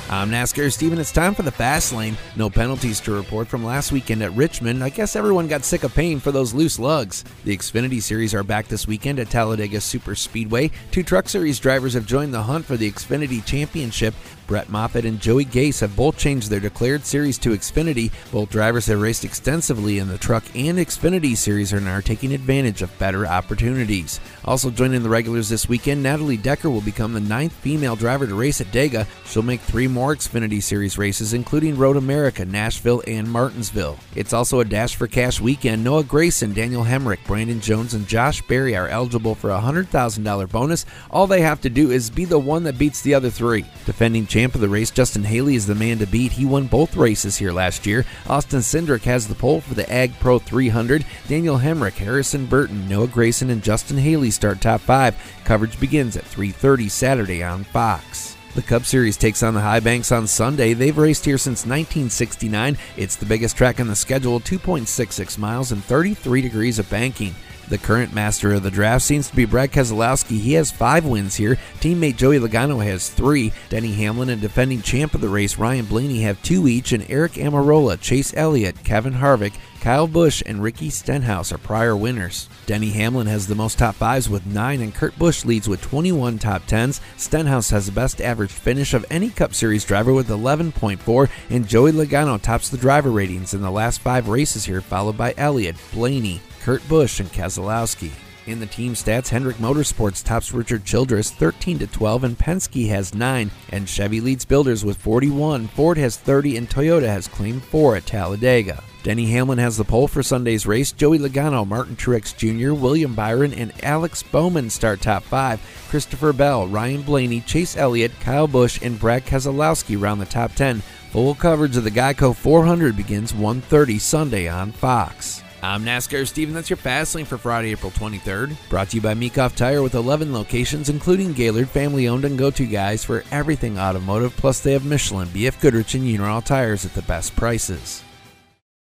I'm NASCAR Steven. It's time for the Fast Lane. No penalties to report from last weekend at Richmond. I guess everyone got sick of paying for those loose lugs. The Xfinity Series are back this weekend at Talladega Superspeedway. Two Truck Series drivers have joined the hunt for the Xfinity Championship. Brett Moffitt and Joey Gase have both changed their declared series to Xfinity. Both drivers have raced extensively in the Truck and Xfinity Series and are taking advantage of better opportunities. Also joining the regulars this weekend, Natalie Decker will become the 9th female driver to race at Dega. She'll make 3 more Xfinity Series races, including Road America, Nashville, and Martinsville. It's also a Dash for Cash weekend. Noah Gragson, Daniel Hemrick, Brandon Jones, and Josh Berry are eligible for a $100,000 bonus. All they have to do is be the one that beats the other 3. Defending champ of the race, Justin Haley is the man to beat. He won both races here last year. Austin Cindric has the pole for the Ag Pro 300. Daniel Hemrick, Harrison Burton, Noah Gragson, and Justin Haley start top 5. Coverage begins at 3:30 Saturday on Fox. The Cup Series takes on the High Banks on Sunday. They've raced here since 1969. It's the biggest track on the schedule, 2.66 miles and 33 degrees of banking. The current master of the draft seems to be Brad Keselowski. He has 5 wins here. Teammate Joey Logano has 3. Denny Hamlin and defending champ of the race Ryan Blaney have 2 each, and Eric Almirola, Chase Elliott, Kevin Harvick, Kyle Busch, and Ricky Stenhouse are prior winners. Denny Hamlin has the most top 5s with 9, and Kurt Busch leads with 21 top 10s. Stenhouse has the best average finish of any Cup Series driver with 11.4, and Joey Logano tops the driver ratings in the last 5 races here, followed by Elliott, Blaney, Kurt Busch, and Keselowski. In the team stats, Hendrick Motorsports tops Richard Childress 13-12, and Penske has 9, and Chevy leads builders with 41, Ford has 30, and Toyota has claimed 4 at Talladega. Denny Hamlin has the pole for Sunday's race. Joey Logano, Martin Truex Jr., William Byron, and Alex Bowman start top 5. Christopher Bell, Ryan Blaney, Chase Elliott, Kyle Busch, and Brad Keselowski round the top 10. Full coverage of the Geico 400 begins 1:30 Sunday on Fox. I'm NASCAR Steven. That's your Fast Lane for Friday, April 23rd. Brought to you by Meekhoff Tire with 11 locations, including Gaylord, family-owned and go-to guys for everything automotive. Plus, they have Michelin, BF Goodrich, and Uniroyal tires at the best prices.